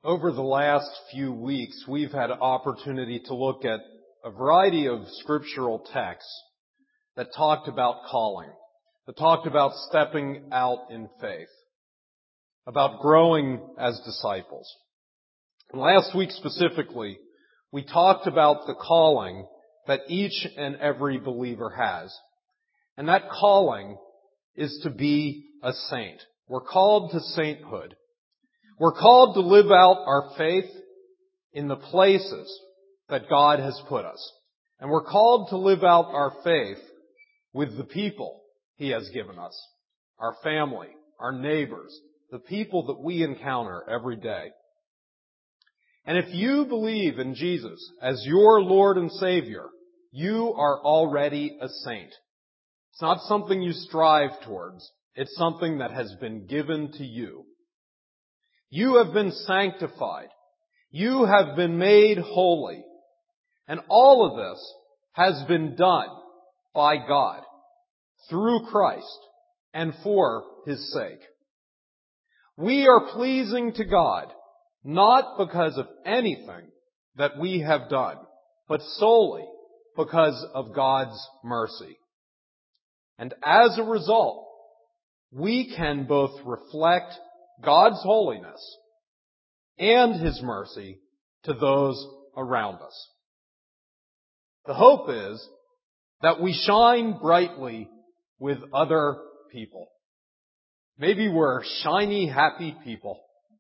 Over the last few weeks, we've had an opportunity to look at a variety of scriptural texts that talked about calling, that talked about stepping out in faith, about growing as disciples. And last week specifically, we talked about the calling that each and every believer has. And that calling is to be a saint. We're called to sainthood. We're called to live out our faith in the places that God has put us. And we're called to live out our faith with the people He has given us. Our family, our neighbors, the people that we encounter every day. And if you believe in Jesus as your Lord and Savior, you are already a saint. It's not something you strive towards. It's something that has been given to you. You have been sanctified. You have been made holy. And all of this has been done by God through Christ and for His sake. We are pleasing to God not because of anything that we have done, but solely because of God's mercy. And as a result, we can both reflect God's holiness and His mercy to those around us. The hope is that we shine brightly with other people. Maybe we're shiny, happy people.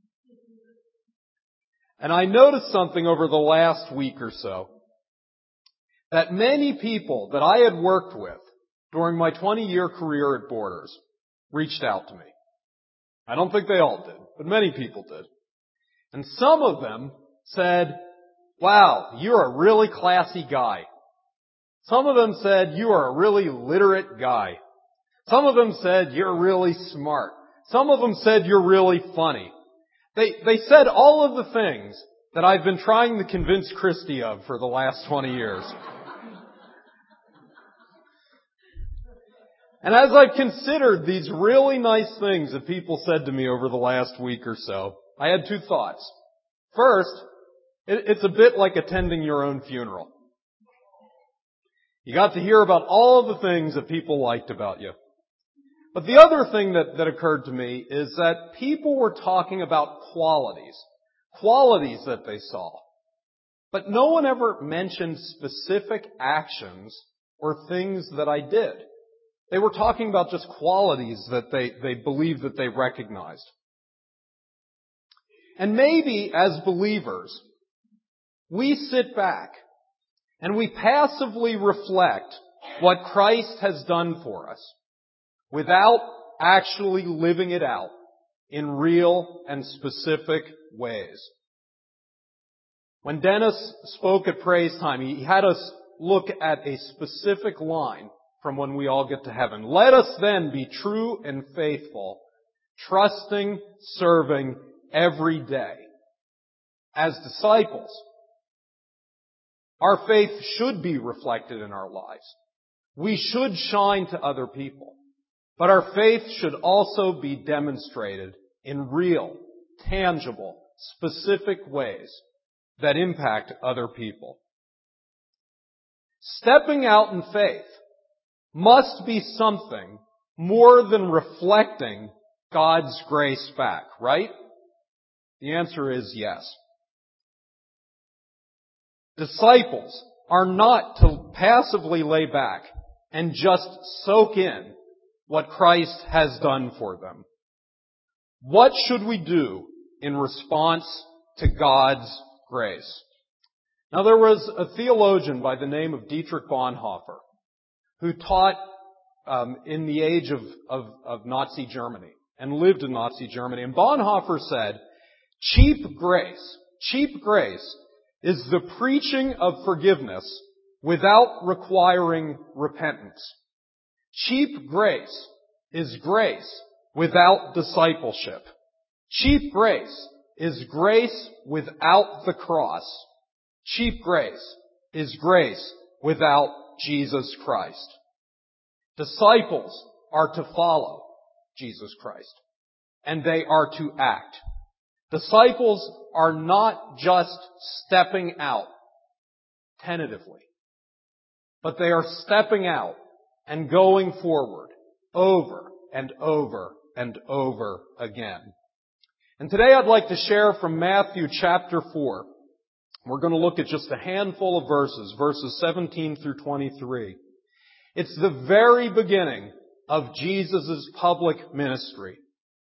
And I noticed something over the last week or so, that many people that I had worked with during my 20-year career at Borders reached out to me. I don't think they all did, but many people did. And some of them said, "Wow, you're a really classy guy." Some of them said, "You are a really literate guy." Some of them said, "You're really smart." Some of them said, "You're really funny." They said all of the things that I've been trying to convince Christy of for the last 20 years. And as I've considered these really nice things that people said to me over the last week or so, I had two thoughts. First, it's a bit like attending your own funeral. You got to hear about all of the things that people liked about you. But the other thing that occurred to me is that people were talking about qualities that they saw. But no one ever mentioned specific actions or things that I did. They were talking about just qualities that they believed that they recognized. And maybe as believers, we sit back and we passively reflect what Christ has done for us without actually living it out in real and specific ways. When Dennis spoke at Praise Time, he had us look at a specific line from when we all get to heaven. Let us then be true and faithful, trusting, serving every day. As disciples, our faith should be reflected in our lives. We should shine to other people. But our faith should also be demonstrated in real, tangible, specific ways that impact other people. Stepping out in faith must be something more than reflecting God's grace back, right? The answer is yes. Disciples are not to passively lay back and just soak in what Christ has done for them. What should we do in response to God's grace? Now, there was a theologian by the name of Dietrich Bonhoeffer who taught in the age of Nazi Germany and lived in Nazi Germany. And Bonhoeffer said, cheap grace is the preaching of forgiveness without requiring repentance. Cheap grace is grace without discipleship. Cheap grace is grace without the cross. Cheap grace is grace without Jesus Christ. Disciples are to follow Jesus Christ, and they are to act. Disciples are not just stepping out tentatively, but they are stepping out and going forward over and over and over again. And today I'd like to share from Matthew chapter 4. We're going to look at just a handful of verses 17 through 23. It's the very beginning of Jesus' public ministry.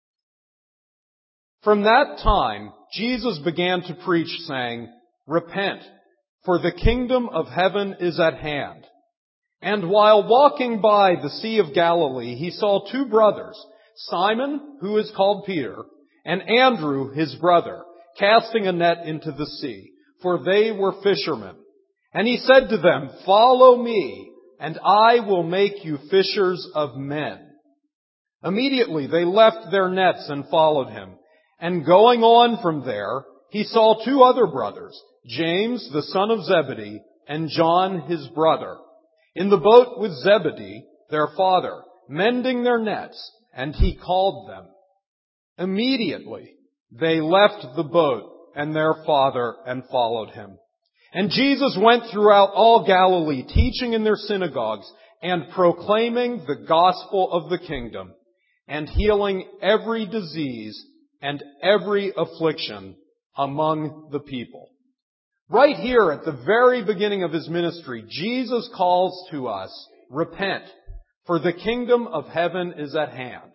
From that time, Jesus began to preach, saying, "Repent, for the kingdom of heaven is at hand." And while walking by the Sea of Galilee, he saw two brothers, Simon, who is called Peter, and Andrew, his brother, casting a net into the sea, for they were fishermen. And he said to them, "Follow me, and I will make you fishers of men." Immediately they left their nets and followed him. And going on from there, he saw two other brothers, James, the son of Zebedee, and John, his brother, in the boat with Zebedee, their father, mending their nets, and he called them. Immediately they left the boat and their father and followed him. And Jesus went throughout all Galilee, teaching in their synagogues and proclaiming the gospel of the kingdom and healing every disease and every affliction among the people. Right here at the very beginning of his ministry, Jesus calls to us, "Repent, for the kingdom of heaven is at hand."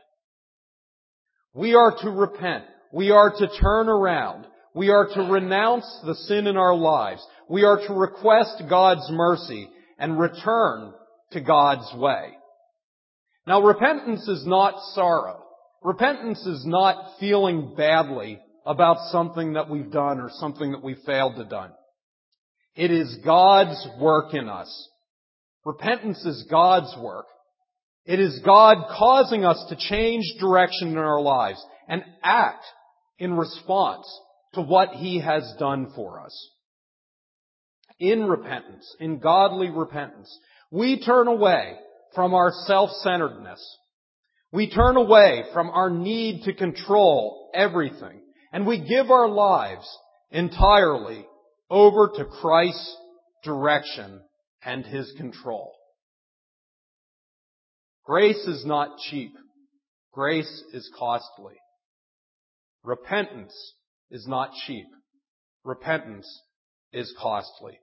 We are to repent. We are to turn around. We are to renounce the sin in our lives. We are to request God's mercy and return to God's way. Now, repentance is not sorrow. Repentance is not feeling badly about something that we've done or something that we failed to do. It is God's work in us. Repentance is God's work. It is God causing us to change direction in our lives and act in response to what He has done for us. In repentance, in godly repentance, we turn away from our self-centeredness. We turn away from our need to control everything, and we give our lives entirely over to Christ's direction and His control. Grace is not cheap. Grace is costly. Repentance is not cheap. Repentance is costly.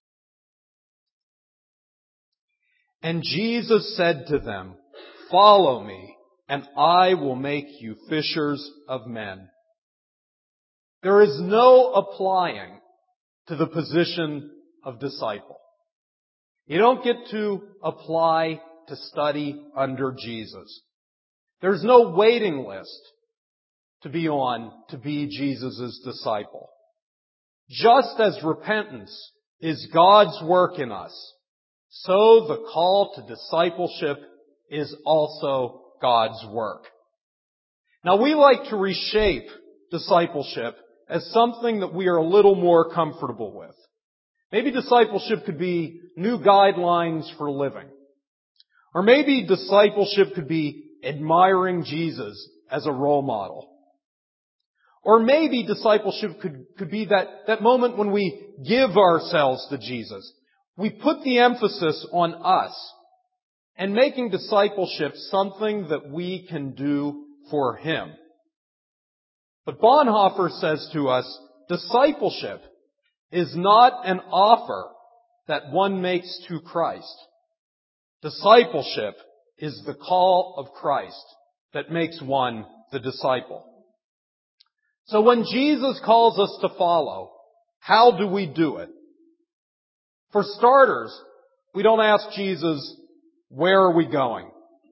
And Jesus said to them, "Follow me, and I will make you fishers of men." There is no applying to the position of disciple. You don't get to apply to study under Jesus. There's no waiting list to be on to be Jesus' disciple. Just as repentance is God's work in us, so the call to discipleship is also God's work. Now, we like to reshape discipleship as something that we are a little more comfortable with. Maybe discipleship could be new guidelines for living. Or maybe discipleship could be admiring Jesus as a role model. Or maybe discipleship could be that moment when we give ourselves to Jesus. We put the emphasis on us and making discipleship something that we can do for Him. But Bonhoeffer says to us, discipleship is not an offer that one makes to Christ. Discipleship is the call of Christ that makes one the disciple. So when Jesus calls us to follow, how do we do it? For starters, we don't ask Jesus, "Where are we going?"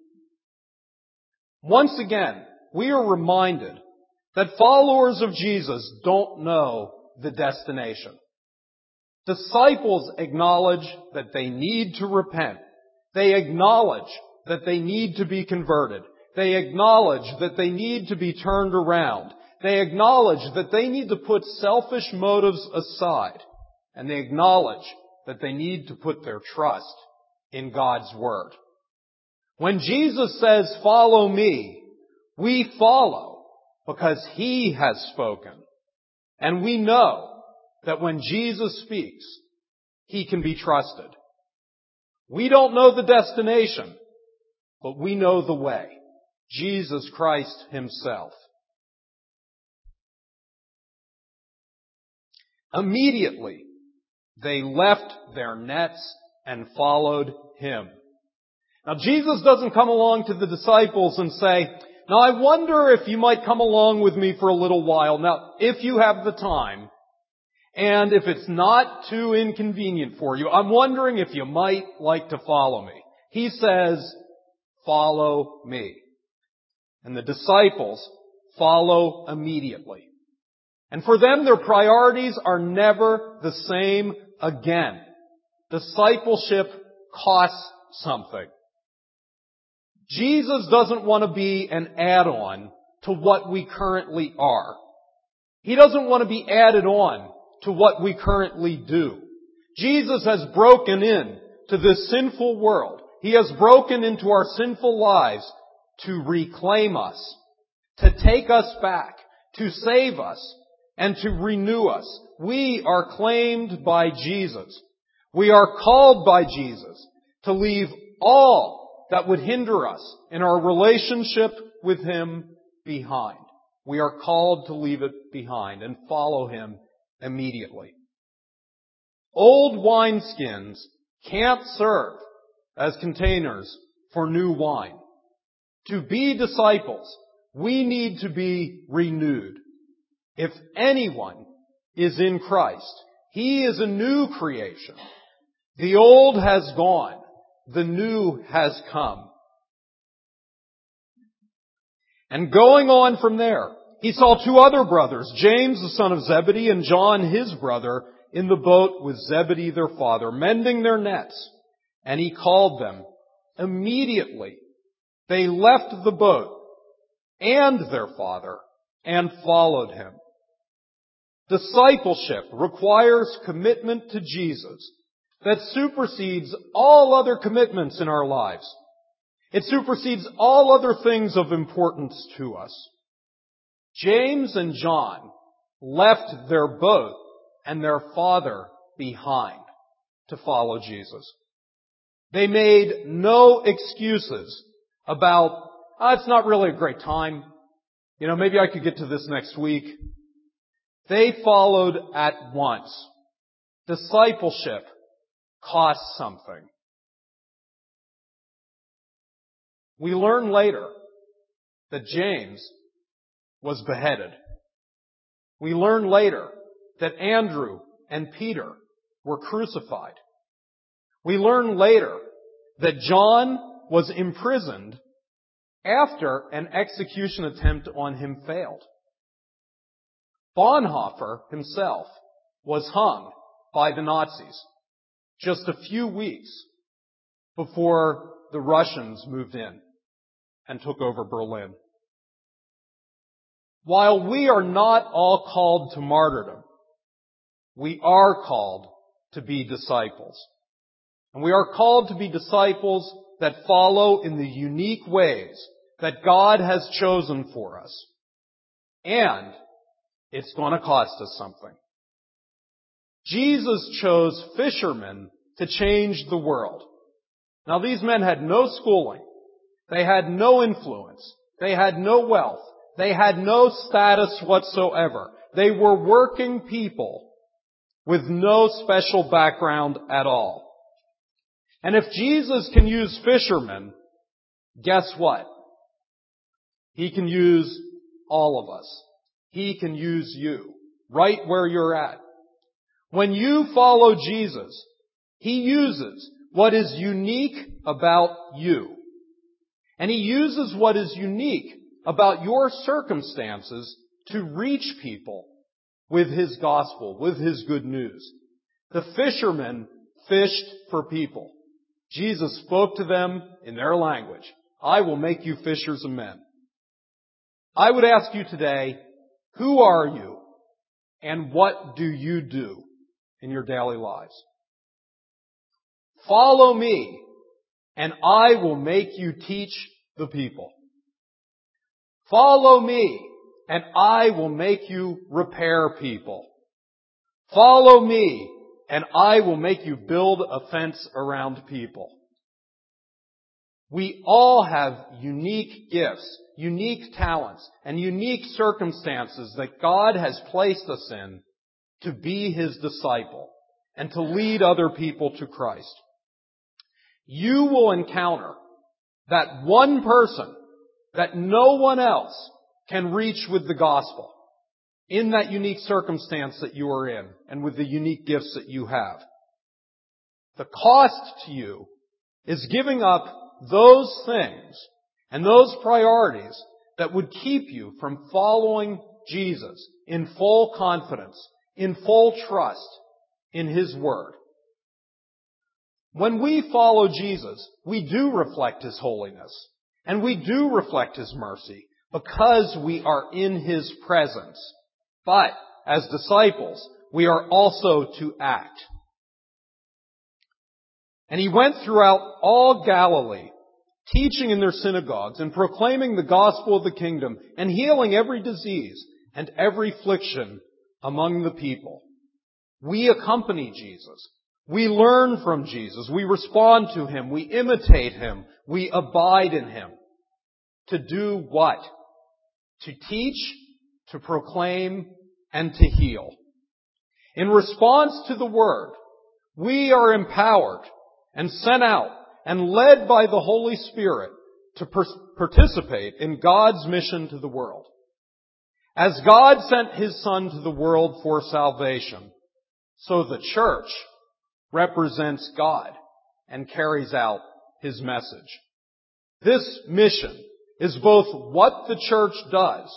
Once again, we are reminded that followers of Jesus don't know the destination. Disciples acknowledge that they need to repent. They acknowledge that they need to be converted. They acknowledge that they need to be turned around. They acknowledge that they need to put selfish motives aside. And they acknowledge that they need to put their trust in God's Word. When Jesus says, "Follow me," we follow because He has spoken. And we know that when Jesus speaks, He can be trusted. We don't know the destination, but we know the way. Jesus Christ Himself. Immediately, they left their nets and followed Him. Now, Jesus doesn't come along to the disciples and say, now I wonder if you might come along with me for a little while. Now, if you have the time, and if it's not too inconvenient for you, I'm wondering if you might like to follow me. He says, follow me. And the disciples follow immediately. And for them, their priorities are never the same again. Discipleship costs something. Jesus doesn't want to be an add-on to what we currently are. He doesn't want to be added on to what we currently do. Jesus has broken in to this sinful world. He has broken into our sinful lives to reclaim us, to take us back, to save us, and to renew us. We are claimed by Jesus. We are called by Jesus to leave all that would hinder us in our relationship with Him behind. We are called to leave it behind and follow Him immediately. Old wineskins can't serve as containers for new wine. To be disciples, we need to be renewed. If anyone is in Christ, he is a new creation. The old has gone. The new has come. And going on from there, he saw two other brothers, James the son of Zebedee and John his brother, in the boat with Zebedee their father, mending their nets. And he called them. Immediately they left the boat and their father and followed Him. Discipleship requires commitment to Jesus that supersedes all other commitments in our lives. It supersedes all other things of importance to us. James and John left their boat and their father behind to follow Jesus. They made no excuses about, it's not really a great time. Maybe I could get to this next week. They followed at once. Discipleship costs something. We learn later that James was beheaded. We learn later that Andrew and Peter were crucified. We learn later that John was imprisoned after an execution attempt on him failed. Bonhoeffer himself was hung by the Nazis just a few weeks before the Russians moved in and took over Berlin. While we are not all called to martyrdom, we are called to be disciples. And we are called to be disciples that follow in the unique ways that God has chosen for us. And it's going to cost us something. Jesus chose fishermen to change the world. Now, these men had no schooling. They had no influence. They had no wealth. They had no status whatsoever. They were working people with no special background at all. And if Jesus can use fishermen, guess what? He can use all of us. He can use you right where you're at. When you follow Jesus, He uses what is unique about you. And He uses what is unique about your circumstances to reach people with His gospel, with His good news. The fishermen fished for people. Jesus spoke to them in their language. I will make you fishers of men. I would ask you today, who are you and what do you do in your daily lives? Follow me and I will make you teach the people. Follow me and I will make you repair people. Follow me, and I will make you build a fence around people. We all have unique gifts, unique talents, and unique circumstances that God has placed us in to be His disciple and to lead other people to Christ. You will encounter that one person that no one else can reach with the gospel in that unique circumstance that you are in and with the unique gifts that you have. The cost to you is giving up those things and those priorities that would keep you from following Jesus in full confidence, in full trust in His Word. When we follow Jesus, we do reflect His holiness, and we do reflect His mercy because we are in His presence. But as disciples, we are also to act. And He went throughout all Galilee, teaching in their synagogues and proclaiming the gospel of the kingdom and healing every disease and every affliction among the people. We accompany Jesus. We learn from Jesus. We respond to Him. We imitate Him. We abide in Him. To do what? To teach, to proclaim, and to heal. In response to the Word, we are empowered and sent out and led by the Holy Spirit to participate in God's mission to the world. As God sent His Son to the world for salvation, so the church represents God and carries out His message. This mission is both what the church does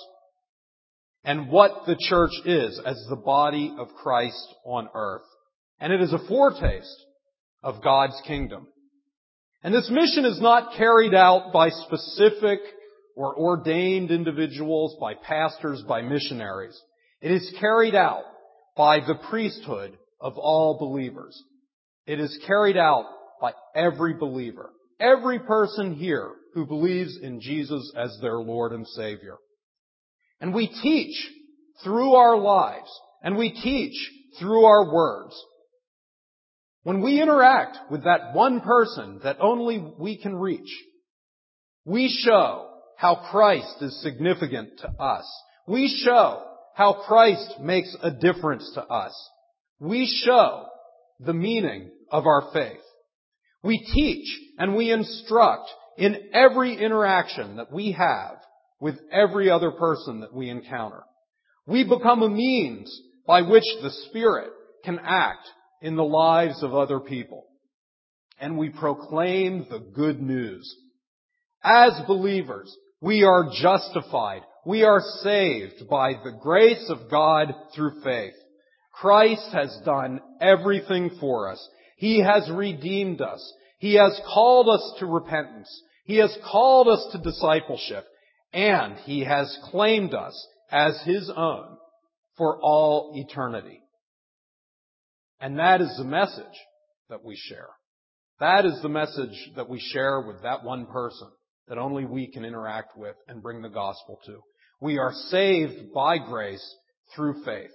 and what the church is as the body of Christ on earth. And it is a foretaste of God's kingdom. And this mission is not carried out by specific or ordained individuals, by pastors, by missionaries. It is carried out by the priesthood of all believers. It is carried out by every believer, every person here who believes in Jesus as their Lord and Savior. And we teach through our lives, and we teach through our words. When we interact with that one person that only we can reach, we show how Christ is significant to us. We show how Christ makes a difference to us. We show the meaning of our faith. We teach and we instruct in every interaction that we have with every other person that we encounter. We become a means by which the Spirit can act in the lives of other people. And we proclaim the good news. As believers, we are justified. We are saved by the grace of God through faith. Christ has done everything for us. He has redeemed us. He has called us to repentance. He has called us to discipleship. And He has claimed us as His own for all eternity. And that is the message that we share. That is the message that we share with that one person that only we can interact with and bring the gospel to. We are saved by grace through faith.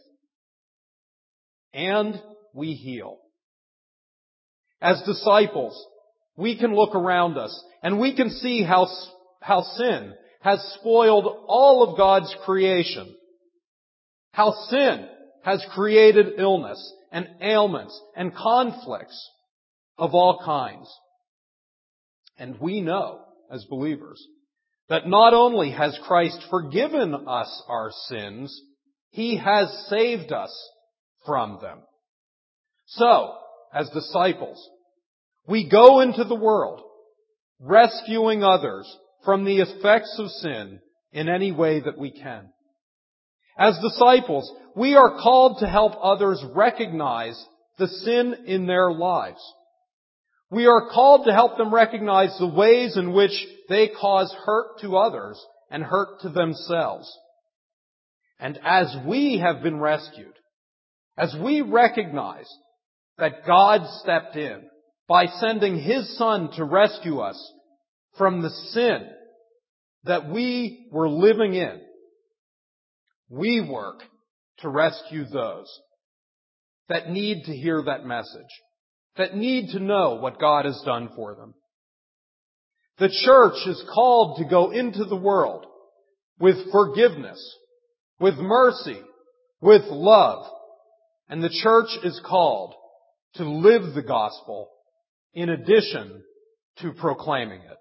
And we heal. As disciples, we can look around us and we can see how sin has spoiled all of God's creation. How sin has created illness and ailments and conflicts of all kinds. And we know, as believers, that not only has Christ forgiven us our sins, He has saved us from them. So, as disciples, we go into the world, rescuing others from the effects of sin in any way that we can. As disciples, we are called to help others recognize the sin in their lives. We are called to help them recognize the ways in which they cause hurt to others and hurt to themselves. And as we have been rescued, as we recognize that God stepped in by sending His Son to rescue us from the sin that we were living in, We work to rescue those that need to hear that message, that need to know what God has done for them. The church is called to go into the world with forgiveness, with mercy, with love. And the church is called to live the gospel in addition to proclaiming it.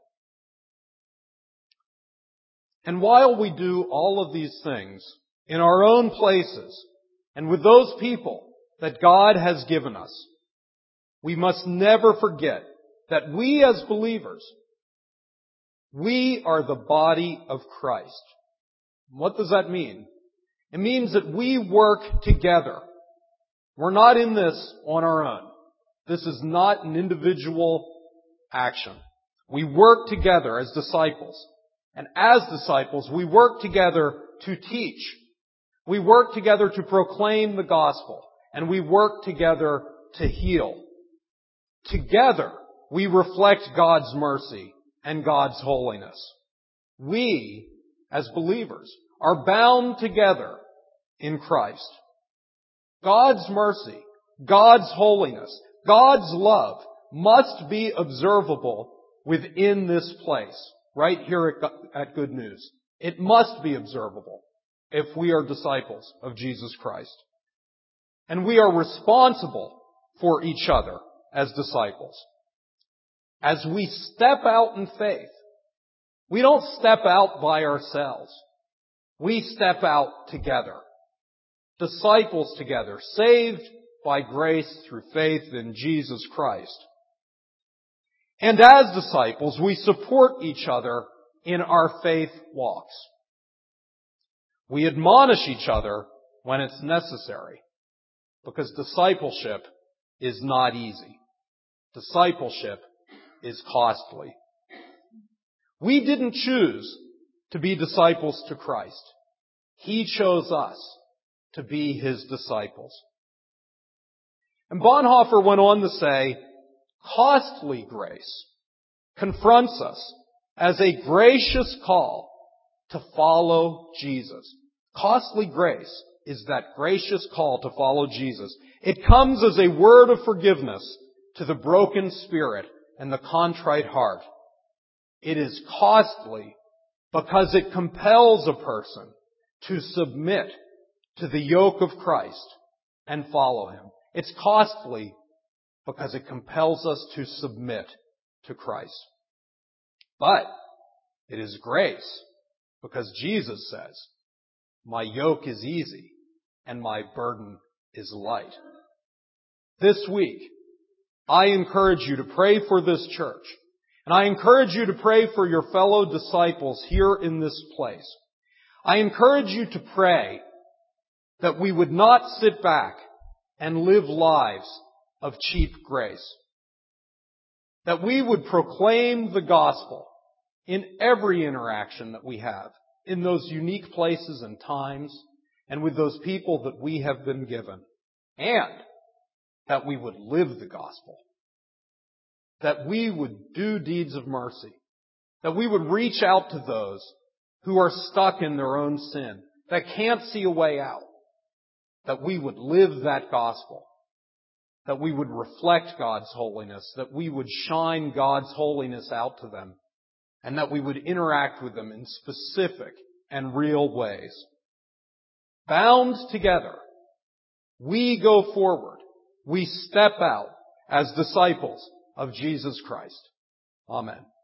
And while we do all of these things in our own places and with those people that God has given us, we must never forget that we as believers, we are the body of Christ. What does that mean? It means that we work together. We're not in this on our own. This is not an individual action. We work together as disciples. And as disciples, we work together to teach. We work together to proclaim the gospel. And we work together to heal. Together, we reflect God's mercy and God's holiness. We, as believers, are bound together in Christ. God's mercy, God's holiness, God's love must be observable within this place, right here at Good News. It must be observable if we are disciples of Jesus Christ. And we are responsible for each other as disciples. As we step out in faith, we don't step out by ourselves. We step out together. Disciples together, saved by grace through faith in Jesus Christ. And as disciples, we support each other in our faith walks. We admonish each other when it's necessary, because discipleship is not easy. Discipleship is costly. We didn't choose to be disciples to Christ. He chose us to be His disciples. And Bonhoeffer went on to say, costly grace confronts us as a gracious call to follow Jesus. Costly grace is that gracious call to follow Jesus. It comes as a word of forgiveness to the broken spirit and the contrite heart. It is costly because it compels a person to submit to the yoke of Christ and follow Him. It's costly because it compels us to submit to Christ. But it is grace because Jesus says, my yoke is easy and my burden is light. This week, I encourage you to pray for this church. And I encourage you to pray for your fellow disciples here in this place. I encourage you to pray that we would not sit back and live lives of cheap grace. That we would proclaim the gospel in every interaction that we have, in those unique places and times, and with those people that we have been given. And that we would live the gospel. That we would do deeds of mercy. That we would reach out to those who are stuck in their own sin, that can't see a way out. That we would live that gospel. That we would reflect God's holiness. That we would shine God's holiness out to them. And that we would interact with them in specific and real ways. Bound together, we go forward. We step out as disciples of Jesus Christ. Amen.